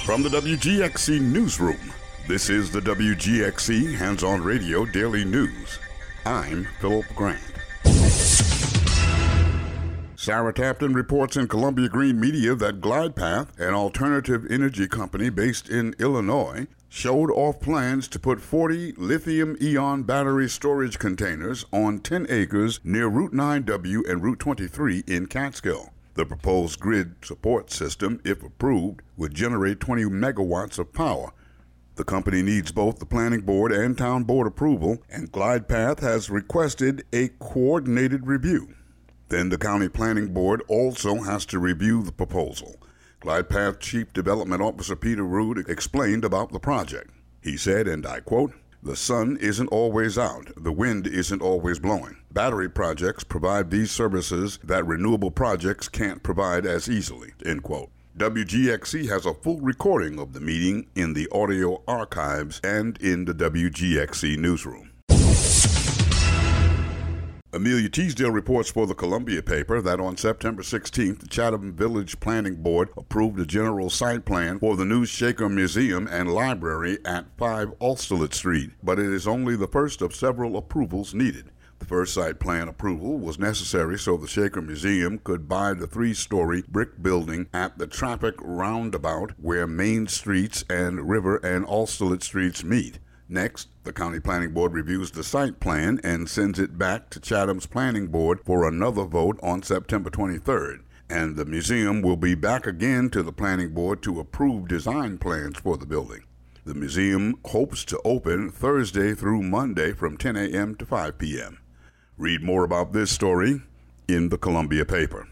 From the WGXC Newsroom, this is the WGXC Hands-On Radio Daily News. I'm Philip Grant. Sarah Tapton reports in Columbia Green Media that GlidePath, an alternative energy company based in Illinois, showed off plans to put 40 lithium-ion battery storage containers on 10 acres near Route 9W and Route 23 in Catskill. The proposed grid support system, if approved, would generate 20 megawatts of power. The company needs both the planning board and town board approval, and GlidePath has requested a coordinated review. Then the county planning board also has to review the proposal. GlidePath Chief Development Officer Peter Rood explained about the project. He said, and I quote, "The sun isn't always out. The wind isn't always blowing. Battery projects provide these services that renewable projects can't provide as easily," end quote. WGXC has a full recording of the meeting in the audio archives and in the WGXC newsroom. Amelia Teasdale reports for the Columbia paper that on September 16th, the Chatham Village Planning Board approved a general site plan for the new Shaker Museum and Library at 5 Alstilett Street, but it is only the first of several approvals needed. The first site plan approval was necessary so the Shaker Museum could buy the 3-story brick building at the traffic roundabout where Main Streets and River and Alstilett Streets meet. Next, the County Planning Board reviews the site plan and sends it back to Chatham's Planning Board for another vote on September 23rd. And the museum will be back again to the Planning Board to approve design plans for the building. The museum hopes to open Thursday through Monday from 10 a.m. to 5 p.m. Read more about this story in the Columbia paper.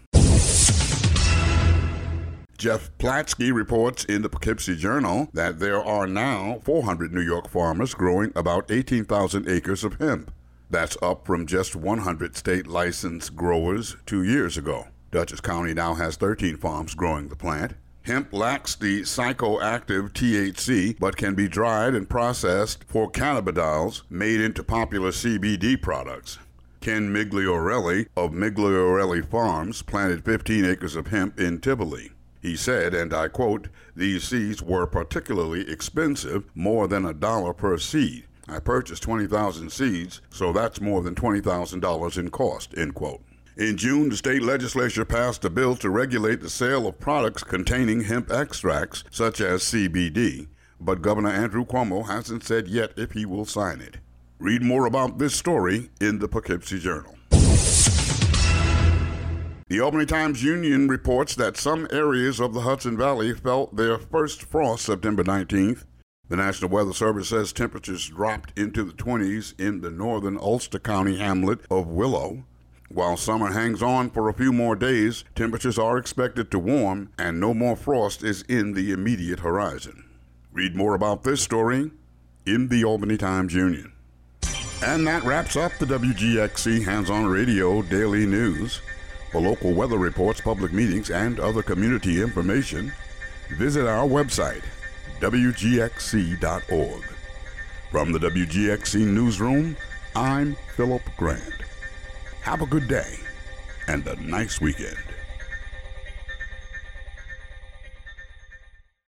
Jeff Platsky reports in the Poughkeepsie Journal that there are now 400 New York farmers growing about 18,000 acres of hemp. That's up from just 100 state-licensed growers 2 years ago. Dutchess County now has 13 farms growing the plant. Hemp lacks the psychoactive THC, but can be dried and processed for cannabidiols made into popular CBD products. Ken Migliorelli of Migliorelli Farms planted 15 acres of hemp in Tivoli. He said, and I quote, "These seeds were particularly expensive, more than $1 per seed. I purchased 20,000 seeds, so that's more than $20,000 in cost," end quote. In June, the state legislature passed a bill to regulate the sale of products containing hemp extracts, such as CBD, but Governor Andrew Cuomo hasn't said yet if he will sign it. Read more about this story in the Poughkeepsie Journal. The Albany Times-Union reports that some areas of the Hudson Valley felt their first frost September 19th. The National Weather Service says temperatures dropped into the 20s in the northern Ulster County hamlet of Willow. While summer hangs on for a few more days, temperatures are expected to warm, and no more frost is in the immediate horizon. Read more about this story in the Albany Times-Union. And that wraps up the WGXC Hands-On Radio Daily News. For local weather reports, public meetings, and other community information, visit our website, WGXC.org. From the WGXC Newsroom, I'm Philip Grant. Have a good day and a nice weekend.